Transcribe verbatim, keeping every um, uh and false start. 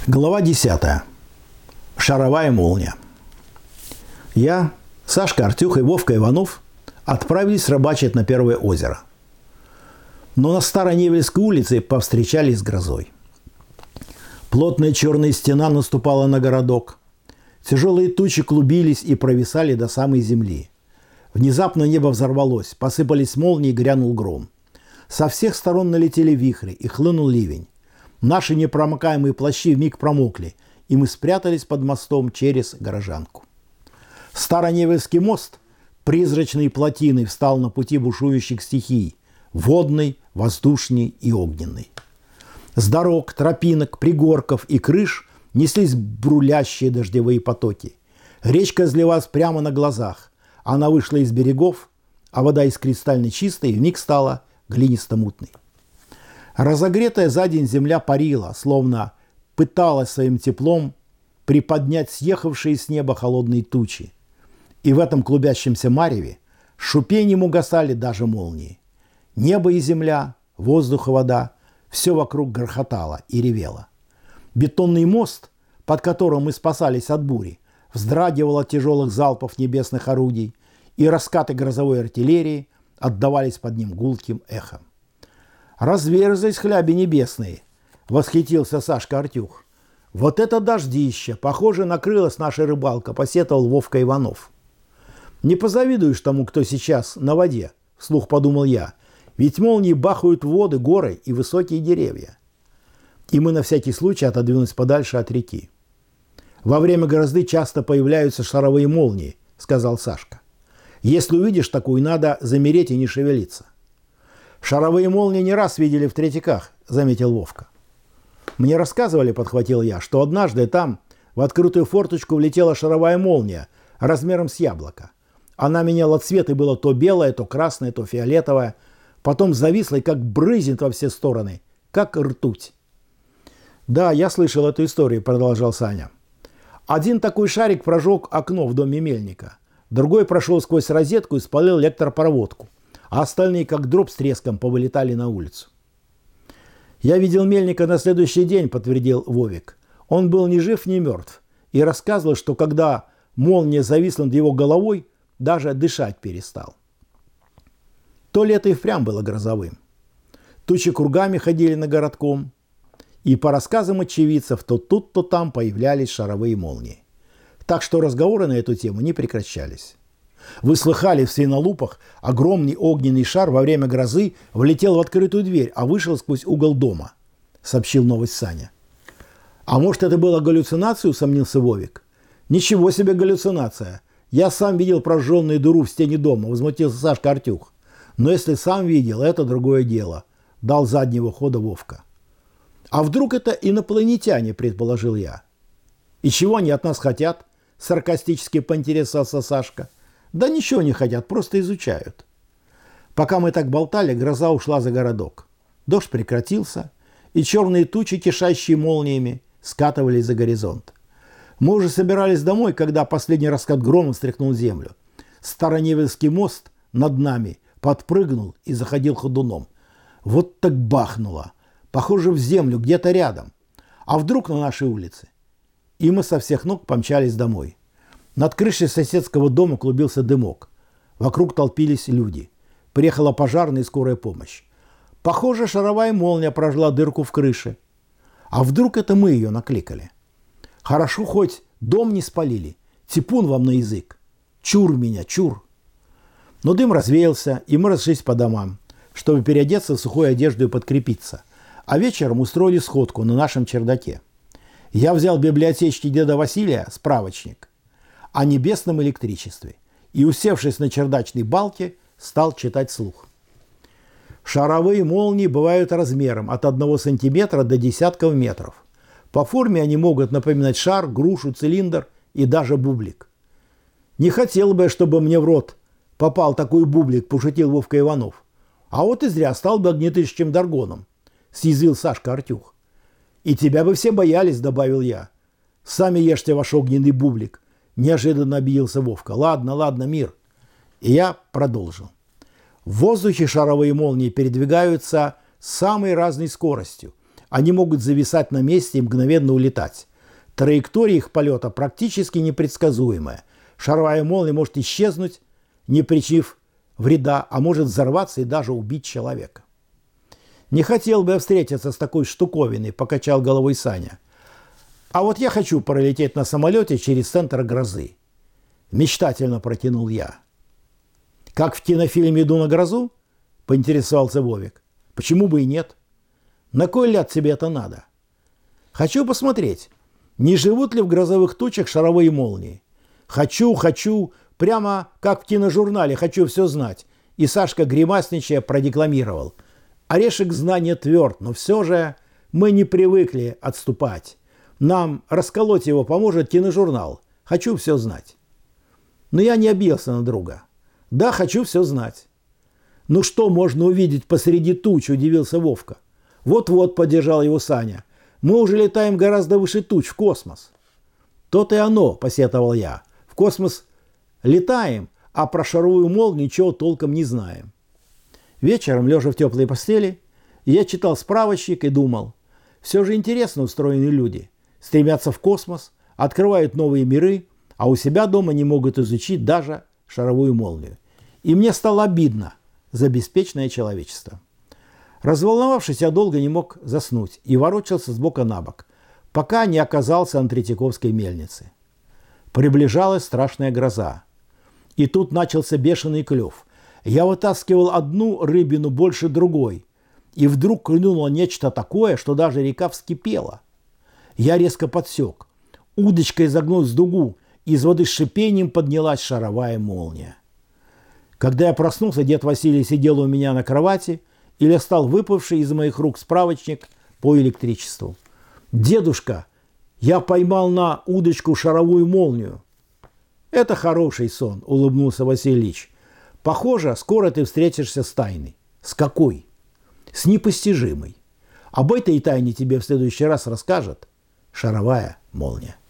Глава десятая. Шаровая молния. Я, Сашка Артюх и Вовка Иванов отправились рыбачить на Первое озеро. Но на Староневельской улице повстречались с грозой. Плотная черная стена наступала на городок. Тяжелые тучи клубились и провисали до самой земли. Внезапно небо взорвалось, посыпались молнии и грянул гром. Со всех сторон налетели вихри и хлынул ливень. Наши непромокаемые плащи вмиг промокли, и мы спрятались под мостом через Горожанку. Староневельский мост призрачной плотиной встал на пути бушующих стихий – водной, воздушной и огненной. С дорог, тропинок, пригорков и крыш неслись брулящие дождевые потоки. Речка изливалась прямо на глазах. Она вышла из берегов, а вода из кристально чистой вмиг стала глинисто-мутной. Разогретая за день земля парила, словно пыталась своим теплом приподнять съехавшие с неба холодные тучи. И в этом клубящемся мареве шипением угасали даже молнии. Небо и земля, воздух и вода – все вокруг грохотало и ревело. Бетонный мост, под которым мы спасались от бури, вздрагивал от тяжелых залпов небесных орудий, и раскаты грозовой артиллерии отдавались под ним гулким эхом. «Разверзлись хляби небесные!» – восхитился Сашка Артюх. «Вот это дождище! Похоже, накрылась наша рыбалка», – посетовал Вовка Иванов. «Не позавидуешь тому, кто сейчас на воде», – вслух подумал я. «Ведь молнии бахают в воды, горы и высокие деревья». И мы на всякий случай отодвинулись подальше от реки. «Во время грозы часто появляются шаровые молнии», – сказал Сашка. «Если увидишь такую, надо замереть и не шевелиться». «Шаровые молнии не раз видели в Третьяках», – заметил Вовка. «Мне рассказывали, – подхватил я, – что однажды там в открытую форточку влетела шаровая молния размером с яблоко. Она меняла цвет и была то белая, то красная, то фиолетовая. Потом зависла и как брызнет во все стороны, как ртуть». «Да, я слышал эту историю», – продолжал Саня. «Один такой шарик прожег окно в доме мельника. Другой прошел сквозь розетку и спалил электропроводку. А остальные, как дроб с треском, повылетали на улицу». «Я видел мельника на следующий день», – подтвердил Вовик. «Он был ни жив, ни мертв. И рассказывал, что когда молния зависла над его головой, даже дышать перестал». То лето и впрямь было грозовым. Тучи кругами ходили над городком. И по рассказам очевидцев, то тут, то там появлялись шаровые молнии. Так что разговоры на эту тему не прекращались. «Вы слыхали, в Свинолупах огромный огненный шар во время грозы влетел в открытую дверь, а вышел сквозь угол дома», – сообщил новость Саня. «А может, это была галлюцинация?» – усомнился Вовик. «Ничего себе галлюцинация! Я сам видел прожженную дыру в стене дома», – возмутился Сашка Артюх. «Но если сам видел, это другое дело», – дал заднего хода Вовка. «А вдруг это инопланетяне?» – предположил я. «И чего они от нас хотят?» – саркастически поинтересовался Сашка. «Да ничего не хотят, просто изучают». Пока мы так болтали, гроза ушла за городок. Дождь прекратился, и черные тучи, кишащие молниями, скатывались за горизонт. Мы уже собирались домой, когда последний раскат грома встряхнул землю. Староневельский мост над нами подпрыгнул и заходил ходуном. Вот так бахнуло. Похоже, в землю, где-то рядом. А вдруг на нашей улице? И мы со всех ног помчались домой. Над крышей соседского дома клубился дымок. Вокруг толпились люди. Приехала пожарная и скорая помощь. Похоже, шаровая молния прожгла дырку в крыше. А вдруг это мы ее накликали? Хорошо, хоть дом не спалили. Типун вам на язык. Чур меня, чур. Но дым развеялся, и мы разошлись по домам, чтобы переодеться в сухую одежду и подкрепиться. А вечером устроили сходку на нашем чердаке. Я взял в библиотечке деда Василия справочник о небесном электричестве и, усевшись на чердачной балке, стал читать вслух. «Шаровые молнии бывают размером от одного сантиметра до десятков метров. По форме они могут напоминать шар, грушу, цилиндр и даже бублик». «Не хотел бы, чтобы мне в рот попал такой бублик», – пошутил Вовка Иванов. «А вот и зря, стал бы огнетысячим даргоном», – съязвил Сашка Артюх. «И тебя бы все боялись», – добавил я. «Сами ешьте ваш огненный бублик», – неожиданно обиделся Вовка. «Ладно, ладно, мир». И я продолжил. В воздухе шаровые молнии передвигаются с самой разной скоростью. Они могут зависать на месте и мгновенно улетать. Траектория их полета практически непредсказуемая. Шаровая молния может исчезнуть, не причинив вреда, а может взорваться и даже убить человека. «Не хотел бы я встретиться с такой штуковиной», – покачал головой Саня. «А вот я хочу пролететь на самолете через центр грозы», – мечтательно протянул я. «Как в кинофильме «Иду на грозу»?» – поинтересовался Вовик. «Почему бы и нет? На кой ляд тебе это надо? Хочу посмотреть, не живут ли в грозовых тучах шаровые молнии. Хочу, хочу, прямо как в киножурнале, хочу все знать». И Сашка, гримасничая, продекламировал. «Орешек знания тверд, но все же мы не привыкли отступать. Нам расколоть его поможет киножурнал. Хочу все знать». Но я не обиделся на друга. «Да, хочу все знать». «Ну что можно увидеть посреди туч?» – удивился Вовка. «Вот-вот», – поддержал его Саня. «Мы уже летаем гораздо выше туч, в космос». «То-то и оно», – посетовал я. «В космос летаем, а про шаровую молнию ничего толком не знаем». Вечером, лежа в теплой постели, я читал справочник и думал, все же интересно устроены люди. Стремятся в космос, открывают новые миры, а у себя дома не могут изучить даже шаровую молнию. И мне стало обидно за беспечное человечество. Разволновавшись, я долго не мог заснуть и ворочался с бока на бок, пока не оказался на Третьяковской мельнице. Приближалась страшная гроза. И тут начался бешеный клев. Я вытаскивал одну рыбину больше другой, и вдруг клюнуло нечто такое, что даже река вскипела. Я резко подсек. Удочка изогнулась в дугу, из воды с шипением поднялась шаровая молния. Когда я проснулся, дед Василий сидел у меня на кровати и листал выпавший из моих рук справочник по электричеству. «Дедушка, я поймал на удочку шаровую молнию». «Это хороший сон», – улыбнулся Василий Ильич. «Похоже, скоро ты встретишься с тайной». «С какой?» «С непостижимой. Об этой тайне тебе в следующий раз расскажет шаровая молния».